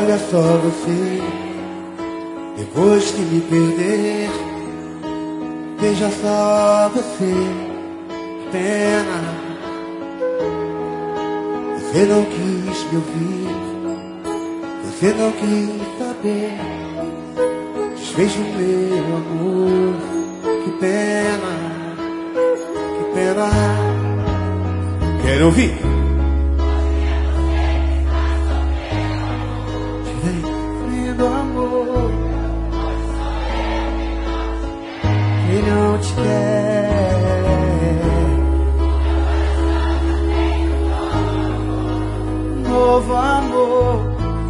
Olha só você, depois que me perder, veja só você, pena. Você não quis me ouvir, você não quis saber, desfez o meu amor, que pena, que pena. Quero ouvir. Do amor, quem não te quer, novo amor.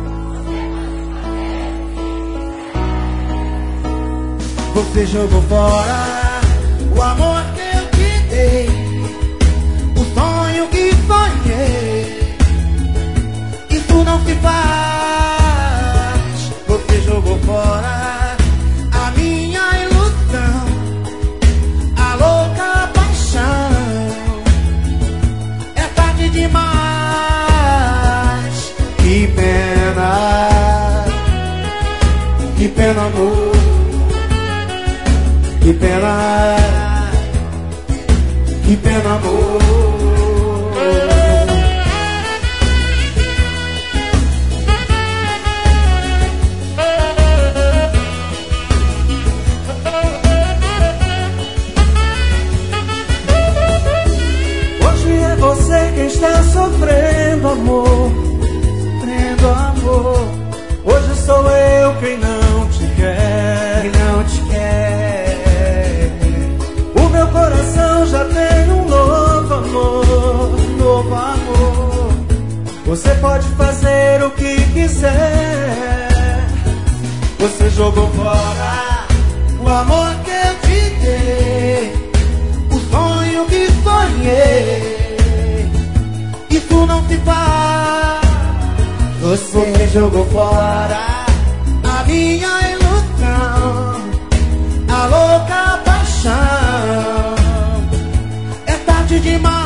Você jogou fora o amor que eu te dei, o sonho que sonhei. Isso não se faz. Você jogou fora a minha ilusão, a louca paixão. É tarde demais. Que pena amor, que pena amor. Você quem está sofrendo amor, sofrendo amor. Hoje sou eu quem não te quer, quem não te quer. O meu coração já tem um novo amor, novo amor. Você pode fazer o que quiser. Você jogou fora o amor que eu te dei, o sonho que sonhei. Isso não se faz. Você jogou fora a minha ilusão, a louca paixão. É tarde demais.